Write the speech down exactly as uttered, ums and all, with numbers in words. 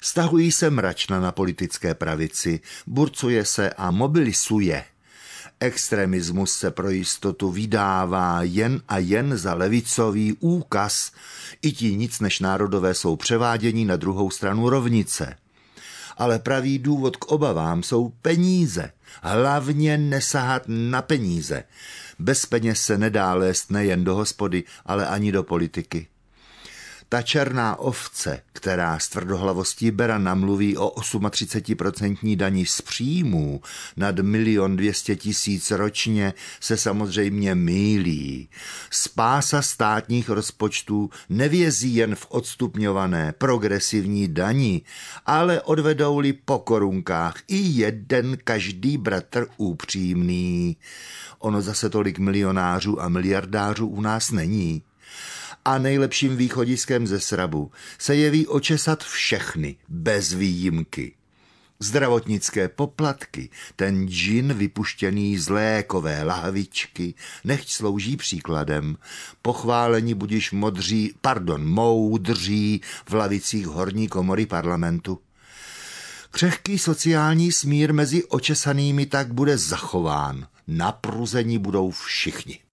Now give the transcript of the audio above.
Stahují se mračna na politické pravici, burcuje se a mobilizuje. Extremismus se pro jistotu vydává jen a jen za levicový úkaz. I ti nic než národové jsou převádění na druhou stranu rovnice. Ale pravý důvod k obavám jsou peníze. Hlavně nesahat na peníze. Bez peněz se nedá lézt nejen do hospody, ale ani do politiky. Ta černá ovce, která s tvrdohlavostí berana mluví o třicet osm procent daní z příjmů nad milion dvěstě tisíc ročně, se samozřejmě mýlí. Spása státních rozpočtů nevězí jen v odstupňované progresivní dani, ale odvedou-li po korunkách i jeden každý bratr upřímný. Ono zase tolik milionářů a miliardářů u nás není. A nejlepším východiskem ze srabu se jeví očesat všechny, bez výjimky. Zdravotnické poplatky, ten džin vypuštěný z lékové lahvičky, nechť slouží příkladem. Pochválení budiž modří, pardon, moudří v lavicích horní komory parlamentu. Křehký sociální smír mezi očesanými tak bude zachován. Na pruzení budou všichni.